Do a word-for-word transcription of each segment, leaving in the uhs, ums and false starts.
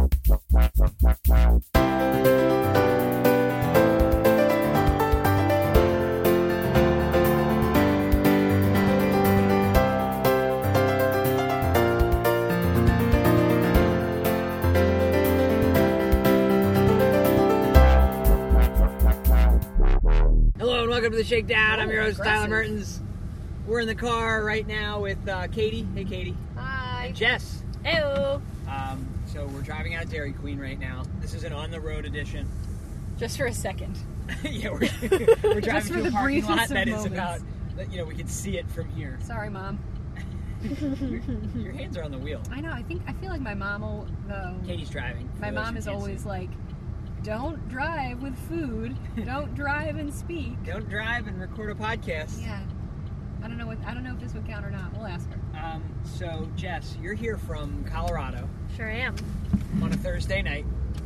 Welcome to the Shakedown. Oh, I'm your host, aggressive. Tyler Mertens. We're in the car right now with uh, Katie. Hey, Katie. Hi. And Jess. Ew. Um, so we're driving out of Dairy Queen right now. This is an on-the-road edition. Just for a second. yeah, we're, we're driving for to the a parking lot briefest of that is moments. about, that, you know, we can see it from here. Sorry, Mom. your, your hands are on the wheel. I know. I think I feel like my mom will. Though Katie's driving. my mom is always see. like, "Don't drive with food. Don't drive and speak." Don't drive and record a podcast. Yeah. I don't know what. I don't know if this would count or not. We'll ask her. Um, so, Jess, you're here from Colorado Sure am. on a Thursday night.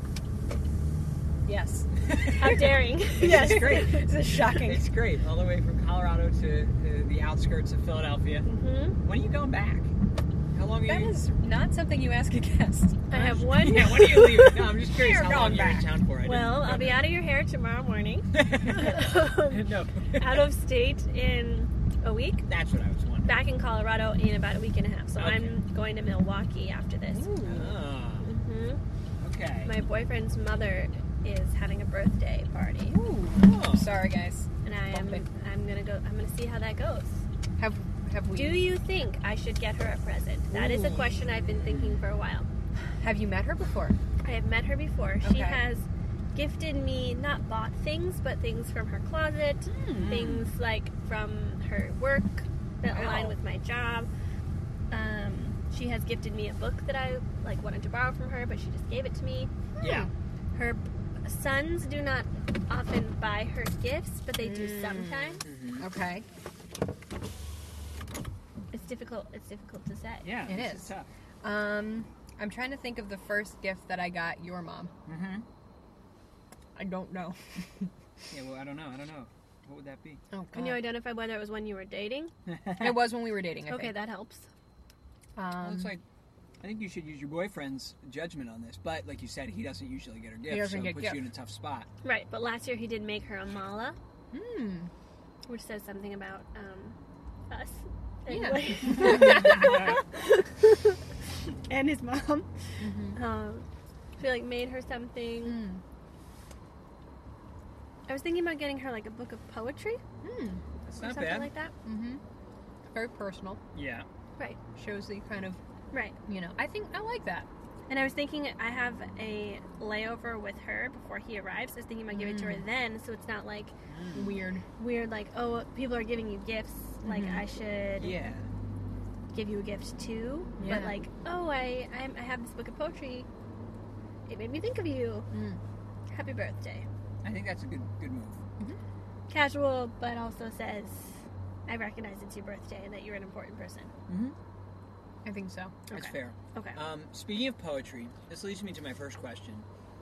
Yes. How daring. Yes. It's great. This is shocking. It's great. All the way from Colorado to uh, the outskirts of Philadelphia. Mm-hmm. When are you going back? How long are That you? is not something you ask a guest. I have one. Yeah, when are you leaving? No, I'm just curious You're how long going you're in back. town for. I Well, didn't I'll be out of your hair tomorrow morning. No. Out of state in a week. That's what I was wondering. Back in Colorado in about a week and a half. So Okay. I'm going to Milwaukee after this. Ah, hmm okay. My boyfriend's mother is having a birthday party, Ooh. Oh. Sorry, guys. and I am Bumpy. I'm gonna go. I'm gonna see how that goes. Have have we? Do you think I should get her a present? That is a Ooh. question I've been thinking for a while. Have you met her before? I have met her before. Okay. She has gifted me, not bought things, but things from her closet, Hmm. things like from her work that Wow. align with my job. Um, she has gifted me a book that I like wanted to borrow from her, but she just gave it to me. Yeah. Her sons do not often buy her gifts, but they do Mm. sometimes. Mhm. Okay. It's difficult. It's difficult to say. Yeah. It this is. tough. Um, I'm trying to think of the first gift that I got your mom. Mm-hmm. I don't know. Yeah. Well, I don't know. I don't know. What would that be? Oh, Can you identify whether it was when you were dating? It was when we were dating. I Okay, think. that helps. Um, Well, it's like, I think you should use your boyfriend's judgment on this. But like you said, he doesn't usually get her gifts, doesn't so get it puts gift. you in a tough spot. Right, but last year he did make her a mala, hmm. which says something about um, us. Yeah. Anyway. And his mom. Mm-hmm. Um, she like made her something. Mm. I was thinking about getting her like a book of poetry Mm. That's or not something bad. like that. Mm-hmm. Very personal. Yeah. Right, Shows the kind of, right. you know, I think I like that. And I was thinking I have a layover with her before he arrives. I was thinking about giving it to her Mm. then, so it's not like Weird. weird, like, oh, people are giving you gifts. Like, Mhm. I should Yeah. give you a gift too. Yeah. But, like, oh, I, I'm, I have this book of poetry. It made me think of you. Mm. Happy birthday. I think that's a good good move. Casual, but also says, I recognize it's your birthday and that you're an important person. Mm-hmm. I think so. That's Okay. fair. Okay. Um, speaking of poetry, this leads me to my first question.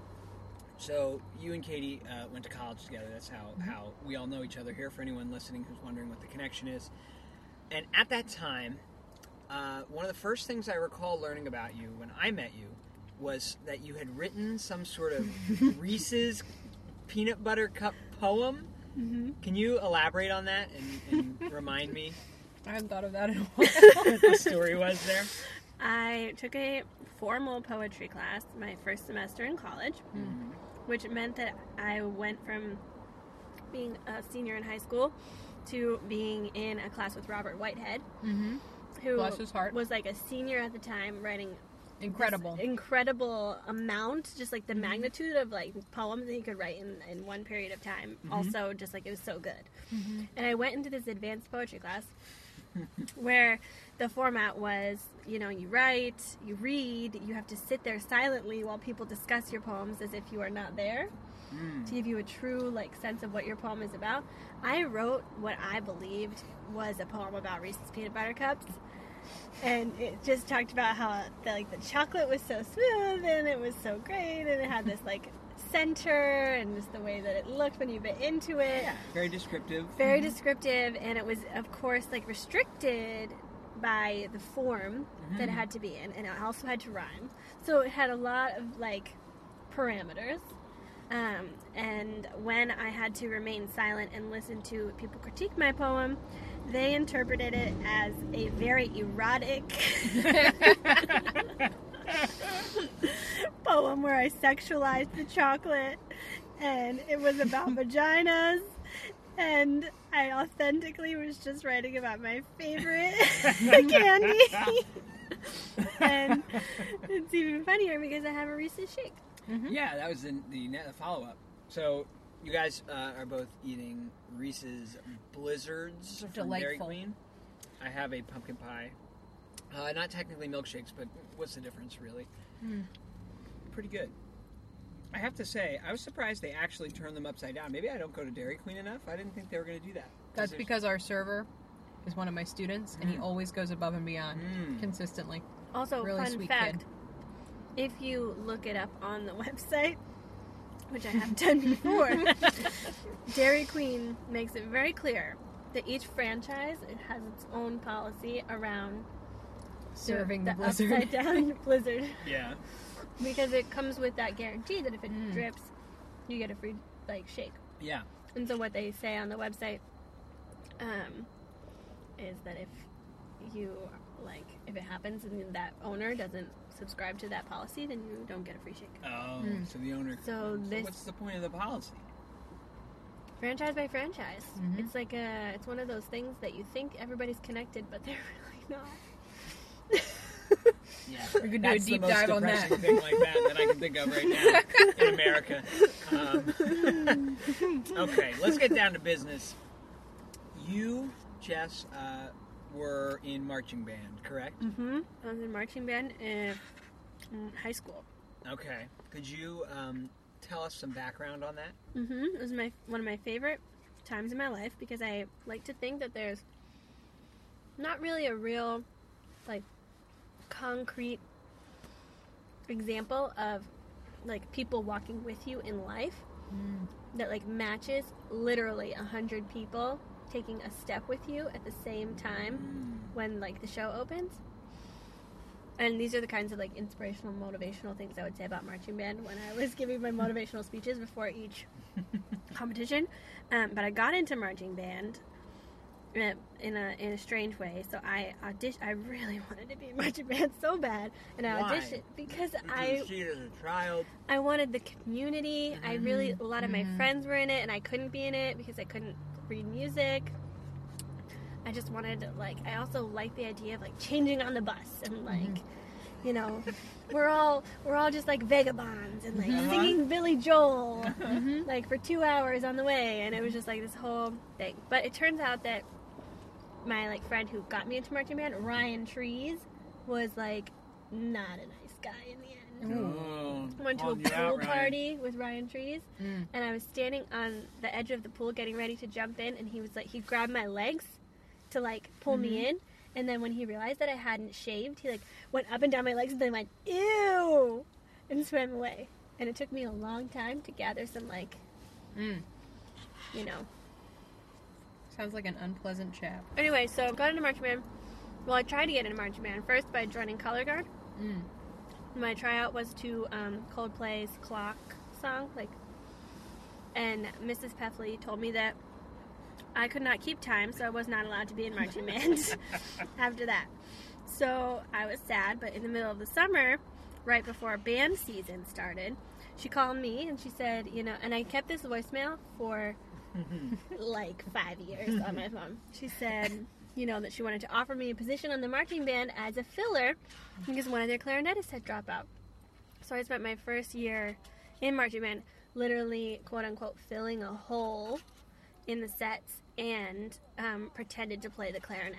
So you and Katie uh, went to college together. That's how, Mm-hmm. how we all know each other here, for anyone listening who's wondering what the connection is. And at that time, uh, one of the first things I recall learning about you when I met you was that you had written some sort of Reese's peanut butter cup poem. Mm-hmm. Can you elaborate on that and, and remind me I hadn't thought of that in a while. what the story was there? I took a formal poetry class my first semester in college, Mm-hmm. which meant that I went from being a senior in high school to being in a class with Robert Whitehead, Mm-hmm. who Bless his heart. was like a senior at the time, writing Incredible. this incredible amount, just like the Mhm. magnitude of like poems that he could write in, in one period of time. Mhm. Also, just like it was so good. Mm-hmm. And I went into this advanced poetry class where the format was, you know, you write, you read, you have to sit there silently while people discuss your poems as if you are not there, Mm. to give you a true like sense of what your poem is about. I wrote what I believed was a poem about Reese's peanut butter cups, and it just talked about how the, like the chocolate was so smooth and it was so great, and it had this like center and just the way that it looked when you bit into it. Yeah, very descriptive. Very descriptive, and it was of course like restricted by the form Mm-hmm. that it had to be in, and it also had to rhyme. So it had a lot of like parameters. Um, and when I had to remain silent and listen to people critique my poem, they interpreted it as a very erotic poem where I sexualized the chocolate, and it was about vaginas, and I authentically was just writing about my favorite candy. And it's even funnier because I have a Reese's shake. Yeah, that was the, the ne- follow-up. So you guys uh, are both eating Reese's Blizzards from Dairy Delightful. Queen. I have a pumpkin pie. Uh, not technically milkshakes, but what's the difference, really? Mm. Pretty good. I have to say, I was surprised they actually turned them upside down. Maybe I don't go to Dairy Queen enough. I didn't think they were going to do that. That's there's- because our server is one of my students, and he Mm. always goes above and beyond Mm. consistently. Also, Really fun sweet fact, kid. if you look it up on the website, which I have done before, Dairy Queen makes it very clear that each franchise it has its own policy around Serving the, the blizzard. upside down blizzard, Yeah. because it comes with that guarantee that if it Mm. drips, you get a free like shake. Yeah. And so what they say on the website um, is that if you like if it happens and that owner doesn't subscribe to that policy, then you don't get a free shake. Oh, Mm. so the owner... So this- what's the point of the policy? Franchise by franchise. Mhm. It's like a it's one of those things that you think everybody's connected, but they're really not. Yeah. We could do a That's deep the most dive on depressing that. thing like that that I can think of right now in America. Um, okay, let's get down to business. You, Jess, uh, were in marching band, correct? Mm-hmm. I was in marching band in, in high school. Okay. Could you um, tell us some background on that? Mm-hmm. It was my one of my favorite times in my life because I like to think that there's not really a real, like, concrete example of like people walking with you in life Mm. that like matches literally a hundred people taking a step with you at the same time Mm. when like the show opens. And these are the kinds of like inspirational, motivational things I would say about marching band when I was giving my motivational speeches before each competition. Um, but I got into marching band uh, in a in a strange way. So I auditioned. I really wanted to be in marching band so bad, and I Why? auditioned because Did I you see it as a child? I wanted the community. I really a lot of my Mhm. friends were in it, and I couldn't be in it because I couldn't read music. I just wanted like I also liked the idea of like changing on the bus and like you know we're all we're all just like vagabonds and like Uh-huh. singing Billy Joel Mhm. like for two hours on the way, and it was just like this whole thing. But it turns out that my like friend who got me into marching band, Ryan Trees, was like not a nice guy in the end. Oh, Went to a called you out, pool Ryan. party with Ryan Trees, Mm. and I was standing on the edge of the pool getting ready to jump in, and he was like, he grabbed my legs to like pull me in, and then when he realized that I hadn't shaved, he like went up and down my legs and then went, ew, and swam away. And it took me a long time to gather some like, Mm. you know. Sounds like an unpleasant chap. Anyway, so I got into marching band. Well, I tried to get into marching band first by joining Color Guard. Mm. My tryout was to um, Coldplay's Clock song, like, and Missus Peffley told me that I could not keep time, so I was not allowed to be in marching band after that. So I was sad, but in the middle of the summer, right before band season started, she called me and she said, you know, and I kept this voicemail for like five years on my phone. She said, you know, that she wanted to offer me a position on the marching band as a filler because one of their clarinetists had dropped out. So I spent my first year in marching band literally, quote unquote, filling a hole in the sets and um, pretended to play the clarinet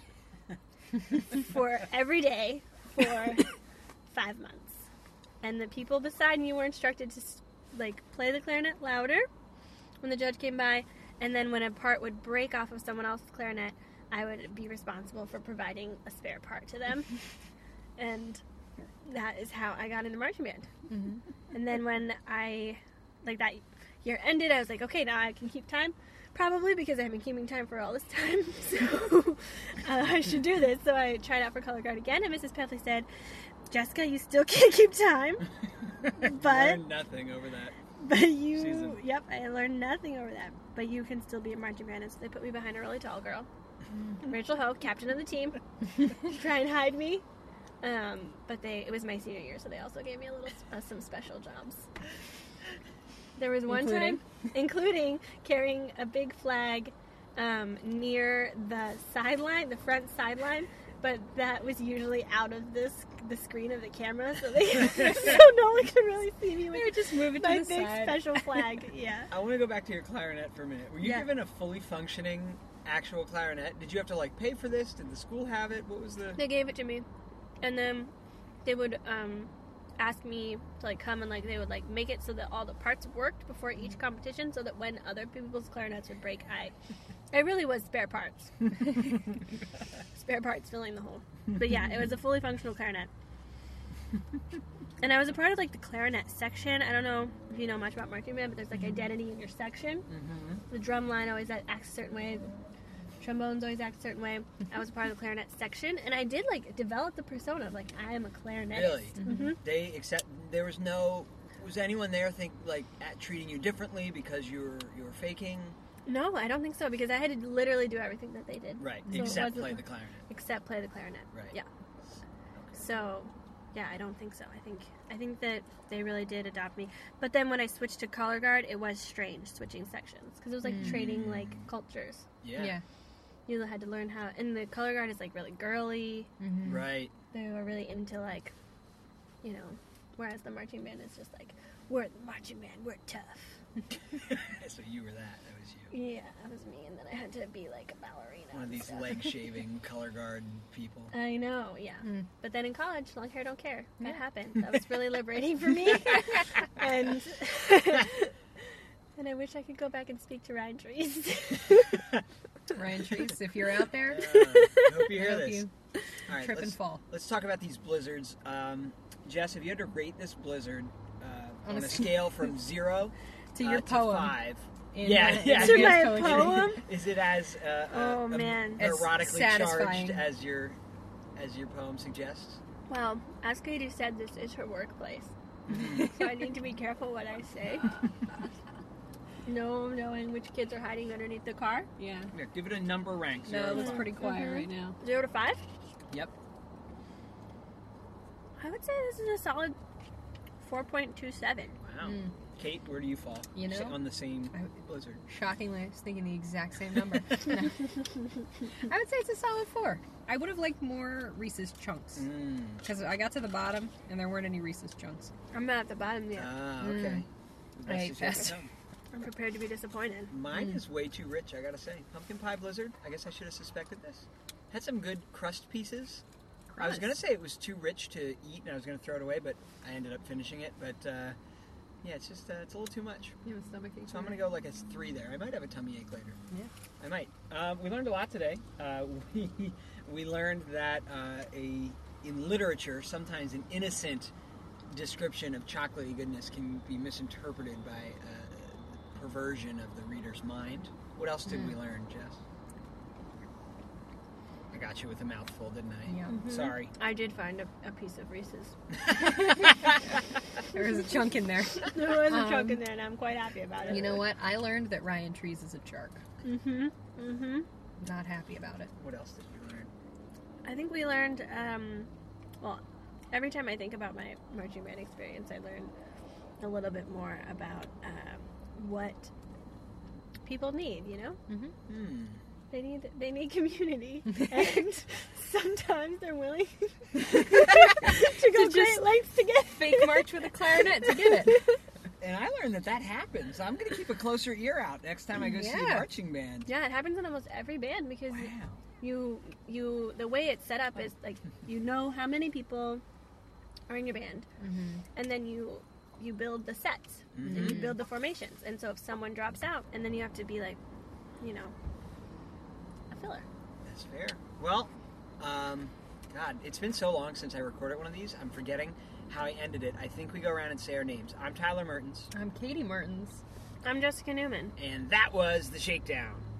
for every day for five months. And the people beside me were instructed to like play the clarinet louder when the judge came by, and then when a part would break off of someone else's clarinet, I would be responsible for providing a spare part to them. And that is how I got into marching band. Mhm. And then when I, like that year ended, I was like, okay, now I can keep time. Probably because I've been keeping time for all this time, so uh, I should do this. So I tried out for color guard again, and Missus Peffley said, Jessica, you still can't keep time, but Learned nothing over that. but you, season. yep, I learned nothing over that. But you can still be a marching band, and so they put me behind a really tall girl, Rachel Ho, captain of the team, to try and hide me. Um, but they, it was my senior year, so they also gave me a little, uh, some special jobs. There was one Including? time, including carrying a big flag um, near the sideline, the front sideline, but that was usually out of this the screen of the camera, so they so no one could really see me They with would just move it to my the big side. special flag. Yeah. I want to go back to your clarinet for a minute. Were you Yeah. given a fully functioning actual clarinet? Did you have to like pay for this? Did the school have it? What was the? They gave it to me, and then they would um, ask me to like come and like they would like make it so that all the parts worked before each competition, so that when other people's clarinets would break, I, it really was spare parts, spare parts filling the hole. But yeah, it was a fully functional clarinet, and I was a part of like the clarinet section. I don't know if you know much about marching band, but there's like identity in your section. Mm-hmm. The drum line always acts a certain way. Trombones always act a certain way. I was a part of the clarinet section, and I did like develop the persona of like I am a clarinetist. Really? Mm-hmm. They accept. There was no. Was anyone there think like at treating you differently because you were you were faking? No, I don't think so because I had to literally do everything that they did. Right. So it Except wasn't- play the clarinet. Except play the clarinet. Right. Yeah. So, yeah, I don't think so. I think I think that they really did adopt me. But then when I switched to color guard, it was strange switching sections because it was like Mm. trading like cultures. Yeah. Yeah. You had to learn how. And the color guard is like really girly. Mm-hmm. Right. They were really into like, you know, whereas the marching band is just like, we're the marching band, we're tough. So you were that. That was you. Yeah, that was me, and then I had to be like a ballerina. One of and these stuff. leg shaving color guard people. I know, yeah. Mm. But then in college, long hair, don't care. That Yeah. happened. That was really liberating for me. and and I wish I could go back and speak to Ryan Trees. Ryan Trees, if you're out there, Uh, I hope you I hear hope this. you All right, trip let's, and fall. let's talk about these blizzards. Um, Jess, if you had to rate this blizzard uh, On on a a scale- scale from zero To uh, your poem. five, in, Yeah, uh, yeah. in To Advanced my Poetry. poem? is it as uh, Oh, uh, man. As erotically satisfying. charged as your as your poem suggests? Well, as Katie said, this is her workplace. So I need to be careful what I say. No knowing which kids are hiding underneath the car. Yeah. Yeah, give it a number rank. No, Zero it to looks five. pretty quiet Mhm. right now. Zero to five? Yep. I would say this is a solid four point two seven. Wow. Mm. Kate, where do you fall? You know? on the same I- blizzard. Shockingly, I was thinking the exact same number. No. I would say it's a solid four. I would have liked more Reese's chunks Mm. because I got to the bottom and there weren't any Reese's chunks. I'm not at the bottom yet. Ah, Mm. okay. The I best ate is yet to fast. come. I'm prepared to be disappointed. Mine Mm. is way too rich, I gotta say. Pumpkin pie blizzard. I guess I should have suspected this. Had some good crust pieces. I was Crust. gonna say it was too rich to eat, and I was gonna throw it away, but I ended up finishing it. But uh, yeah, it's just uh, it's a little too much. You have a stomach ache. So I'm gonna go like a three there. I might have a tummy ache later. Yeah. I might. Um, we learned a lot today. Uh, we we learned that uh, a in literature sometimes an innocent description of chocolatey goodness can be misinterpreted by a perversion of the reader's mind. What else did Mm. we learn, Jess? I got you with a mouthful, didn't I? Yeah. Mhm. Sorry. I did find a, a piece of Reese's. There was a chunk in there. There was a Um, chunk in there, and I'm quite happy about it. You know what? I learned that Ryan Trees is a jerk. Mm-hmm. Mm-hmm. Not happy about it. What else did we learn? I think we learned, um, well, every time I think about my marching band experience, I learn a little bit more about um, what people need, you know? Mm-hmm. Hmm. They need they need community, and sometimes they're willing to go To great just lengths to get Fake march with a clarinet to get it. And I learned that that happens. I'm going to keep a closer ear out next time I go see a Yeah. marching band. Yeah, it happens in almost every band because Wow. you you the way it's set up is like you know how many people are in your band, Mm-hmm. and then you you build the sets and you Mhm. build the formations. And so if someone drops out, and then you have to be like, you know, a filler. That's fair. Well, um, God, it's been so long since I recorded one of these. I'm forgetting how I ended it. I think we go around and say our names. I'm Tyler Mertens. I'm Katie Mertens. I'm Jessica Newman. And that was The Shakedown.